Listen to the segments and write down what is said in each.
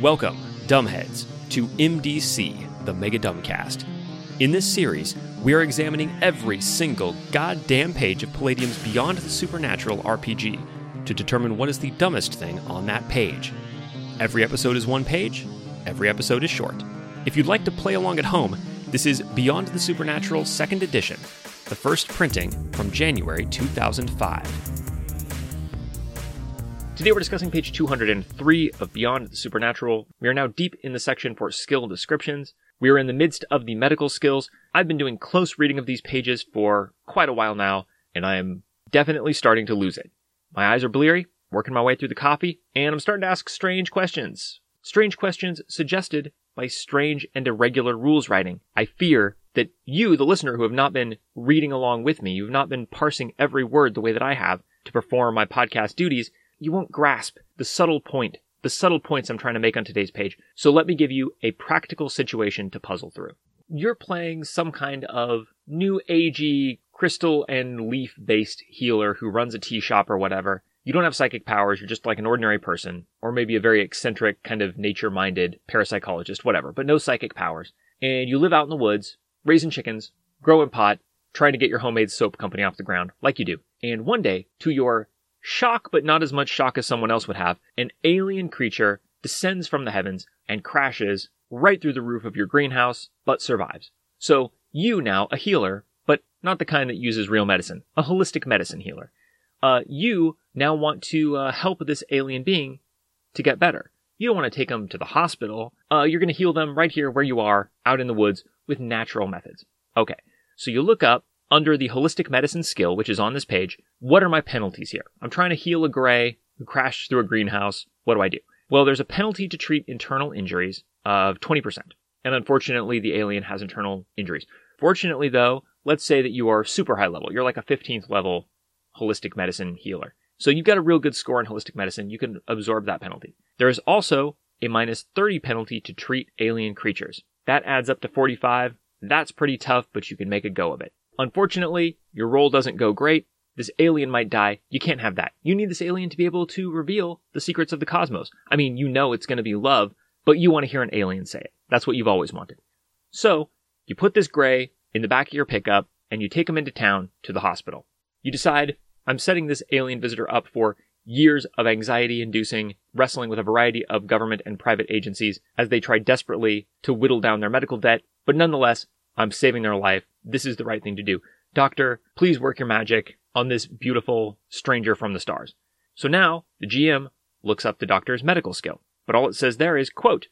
Welcome, Dumbheads, to MDC, the Mega Dumbcast. In this series, we are examining every single goddamn page of Palladium's Beyond the Supernatural RPG to determine what is the dumbest thing on that page. Every episode is one page, every episode is short. If you'd like to play along at home, this is Beyond the Supernatural 2nd Edition, the first printing from January 2005. Today we're discussing page 203 of Beyond the Supernatural. We are now deep in the section for skill descriptions. We are in the midst of the medical skills. I've been doing close reading of these pages for quite a while now, and I am definitely starting to lose it. My eyes are bleary, working my way through the coffee, and I'm starting to ask strange questions. Strange questions suggested by strange and irregular rules writing. I fear that you, the listener, who have not been reading along with me, you've not been parsing every word the way that I have to perform my podcast duties, you won't grasp the subtle points I'm trying to make on today's page. So let me give you a practical situation to puzzle through. You're playing some kind of new agey crystal and leaf-based healer who runs a tea shop or whatever. You don't have psychic powers, you're just like an ordinary person, or maybe a very eccentric kind of nature-minded parapsychologist, whatever, but no psychic powers. And you live out in the woods, raising chickens, growing pot, trying to get your homemade soap company off the ground, like you do. And one day, to your shock, but not as much shock as someone else would have, an alien creature descends from the heavens and crashes right through the roof of your greenhouse, but survives. So you now, a healer, but not the kind that uses real medicine, a holistic medicine healer. You now want to help this alien being to get better. You don't want to take them to the hospital. You're going to heal them right here where you are, out in the woods, with natural methods. Okay, so you look up under the holistic medicine skill, which is on this page, what are my penalties here? I'm trying to heal a gray who crashed through a greenhouse. What do I do? Well, there's a penalty to treat internal injuries of 20%. And unfortunately, the alien has internal injuries. Fortunately, though, let's say that you are super high level. You're like a 15th level holistic medicine healer. So you've got a real good score in holistic medicine. You can absorb that penalty. There is also a minus 30 penalty to treat alien creatures. That adds up to 45. That's pretty tough, but you can make a go of it. Unfortunately, your roll doesn't go great. This alien might die. You can't have that. You need this alien to be able to reveal the secrets of the cosmos. I mean, you know it's going to be love, but you want to hear an alien say it. That's what you've always wanted. So, you put this gray in the back of your pickup, and you take him into town to the hospital. You decide, I'm setting this alien visitor up for years of anxiety-inducing wrestling with a variety of government and private agencies as they try desperately to whittle down their medical debt, but nonetheless, I'm saving their life. This is the right thing to do. Doctor, please work your magic on this beautiful stranger from the stars. So now, the GM looks up the doctor's medical skill. But all it says there is, quote,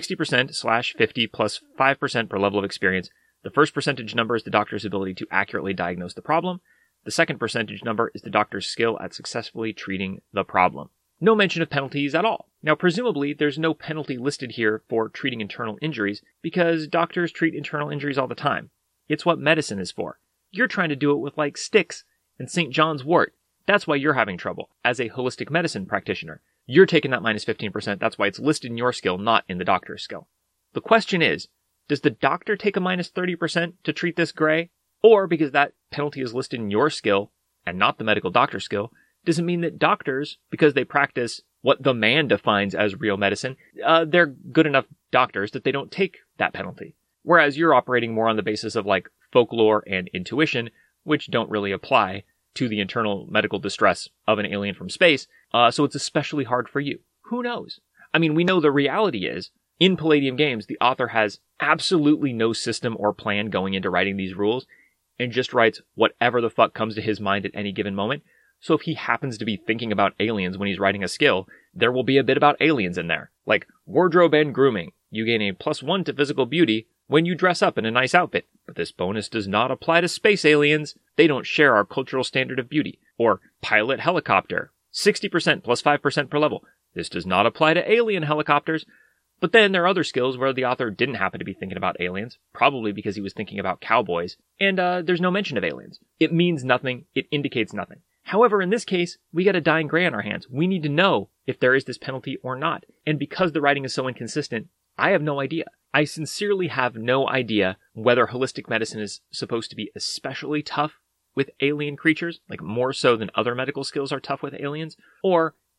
60%/50 plus 5% per level of experience. The first percentage number is the doctor's ability to accurately diagnose the problem. The second percentage number is the doctor's skill at successfully treating the problem. No mention of penalties at all. Now, presumably, there's no penalty listed here for treating internal injuries because doctors treat internal injuries all the time. It's what medicine is for. You're trying to do it with, like, sticks and St. John's wort. That's why you're having trouble as a holistic medicine practitioner. You're taking that minus 15%. That's why it's listed in your skill, not in the doctor's skill. The question is, does the doctor take a minus 30% to treat this gray? Or, because that penalty is listed in your skill and not the medical doctor skill, does it mean that doctors, because they practice what the man defines as real medicine, they're good enough doctors that they don't take that penalty? Whereas you're operating more on the basis of like folklore and intuition, which don't really apply to the internal medical distress of an alien from space, so it's especially hard for you. Who knows? I mean, we know the reality is, in Palladium Games, the author has absolutely no system or plan going into writing these rules, and just writes whatever the fuck comes to his mind at any given moment. So if he happens to be thinking about aliens when he's writing a skill, there will be a bit about aliens in there. Like, wardrobe and grooming. You gain a +1 to physical beauty when you dress up in a nice outfit. But this bonus does not apply to space aliens. They don't share our cultural standard of beauty. Or pilot helicopter. 60% plus 5% per level. This does not apply to alien helicopters. But then there are other skills where the author didn't happen to be thinking about aliens, probably because he was thinking about cowboys, and there's no mention of aliens. It means nothing. It indicates nothing. However, in this case, we got a dying gray on our hands. We need to know if there is this penalty or not. And because the writing is so inconsistent, I have no idea. I sincerely have no idea whether holistic medicine is supposed to be especially tough with alien creatures, like more so than other medical skills are tough with aliens, or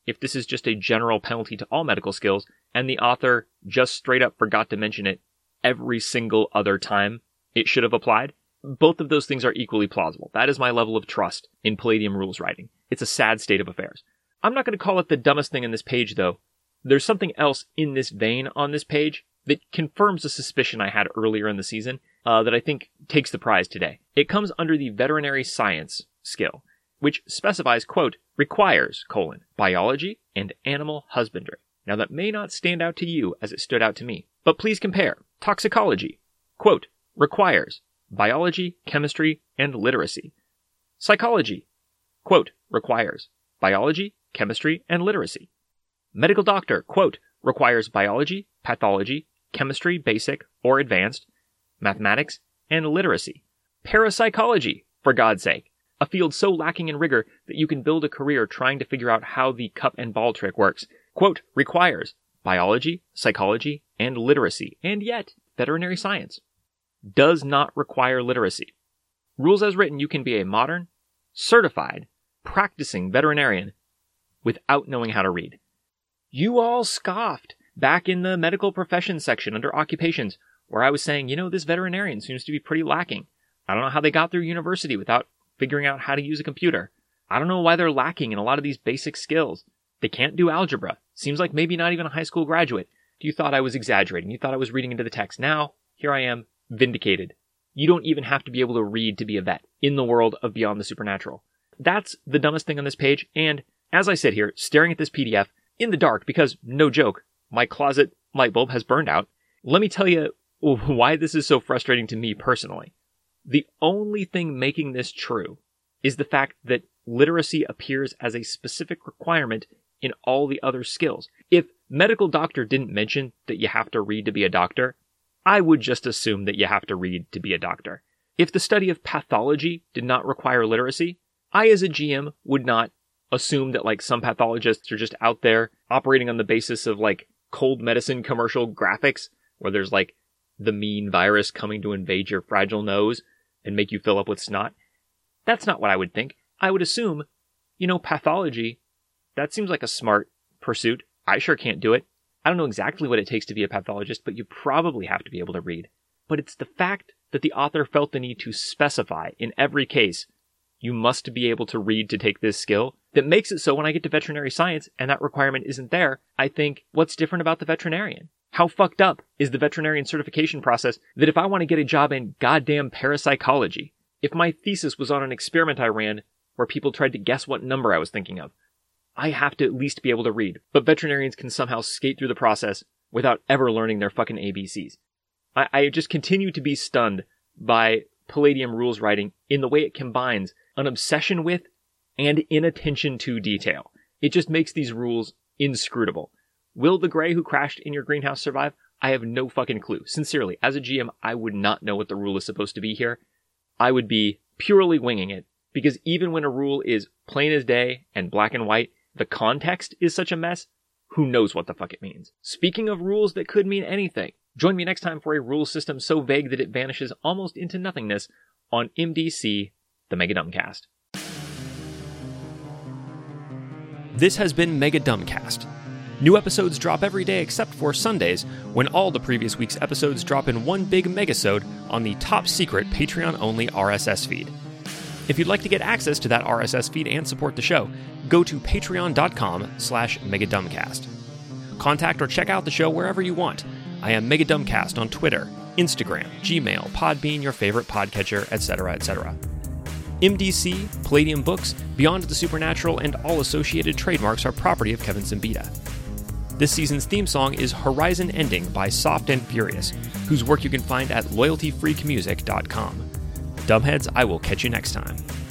if this is just a general penalty to all medical skills, and the author just straight up forgot to mention it every single other time it should have applied. Both of those things are equally plausible. That is my level of trust in Palladium rules writing. It's a sad state of affairs. I'm not going to call it the dumbest thing in this page, though. There's something else in this vein on this page that confirms a suspicion I had earlier in the season that I think takes the prize today. It comes under the veterinary science skill, which specifies, quote, requires, biology and animal husbandry. Now that may not stand out to you as it stood out to me, but please compare. Toxicology, quote, requires biology, chemistry, and literacy. Psychology, quote, requires biology, chemistry, and literacy. Medical doctor, quote, requires biology, pathology, chemistry, basic or advanced, mathematics, and literacy. Parapsychology, for God's sake, a field so lacking in rigor that you can build a career trying to figure out how the cup and ball trick works, quote, requires biology, psychology, and literacy, and yet veterinary science does not require literacy. Rules as written, you can be a modern, certified, practicing veterinarian without knowing how to read. You all scoffed back in the medical profession section under occupations where I was saying, this veterinarian seems to be pretty lacking. I don't know how they got through university without figuring out how to use a computer. I don't know why they're lacking in a lot of these basic skills. They can't do algebra. Seems like maybe not even a high school graduate. You thought I was exaggerating. You thought I was reading into the text. Now, here I am, vindicated. You don't even have to be able to read to be a vet in the world of Beyond the Supernatural. That's the dumbest thing on this page, and as I sit here, staring at this PDF in the dark, because, no joke, my closet light bulb has burned out, let me tell you why this is so frustrating to me personally. The only thing making this true is the fact that literacy appears as a specific requirement in all the other skills. If medical doctor didn't mention that you have to read to be a doctor, I would just assume that you have to read to be a doctor. If the study of pathology did not require literacy, I as a GM would not assume that some pathologists are just out there operating on the basis of cold medicine commercial graphics where there's the mean virus coming to invade your fragile nose and make you fill up with snot. That's not what I would think. I would assume, pathology, that seems like a smart pursuit. I sure can't do it. I don't know exactly what it takes to be a pathologist, but you probably have to be able to read. But it's the fact that the author felt the need to specify in every case, you must be able to read to take this skill, that makes it so when I get to veterinary science and that requirement isn't there, I think, what's different about the veterinarian? How fucked up is the veterinarian certification process that if I want to get a job in goddamn parapsychology, if my thesis was on an experiment I ran where people tried to guess what number I was thinking of, I have to at least be able to read. But veterinarians can somehow skate through the process without ever learning their fucking ABCs. I just continue to be stunned by Palladium rules writing in the way it combines an obsession with and inattention to detail. It just makes these rules inscrutable. Will the gray who crashed in your greenhouse survive? I have no fucking clue. Sincerely, as a GM, I would not know what the rule is supposed to be here. I would be purely winging it, because even when a rule is plain as day and black and white, the context is such a mess, who knows what the fuck it means. Speaking of rules that could mean anything, join me next time for a rule system so vague that it vanishes almost into nothingness on MDC, the Mega Dumbcast. This has been Mega Dumbcast. New episodes drop every day except for Sundays, when all the previous week's episodes drop in one big megasode on the top-secret Patreon-only RSS feed. If you'd like to get access to that RSS feed and support the show, go to patreon.com/megadumbcast. Contact or check out the show wherever you want. I am Mega Dumbcast on Twitter, Instagram, Gmail, Podbean, your favorite podcatcher, etc., etc. MDC, Palladium Books, Beyond the Supernatural, and all associated trademarks are property of Kevin Simbita. This season's theme song is Horizon Ending by Soft and Furious, whose work you can find at loyaltyfreakmusic.com. Dumbheads, I will catch you next time.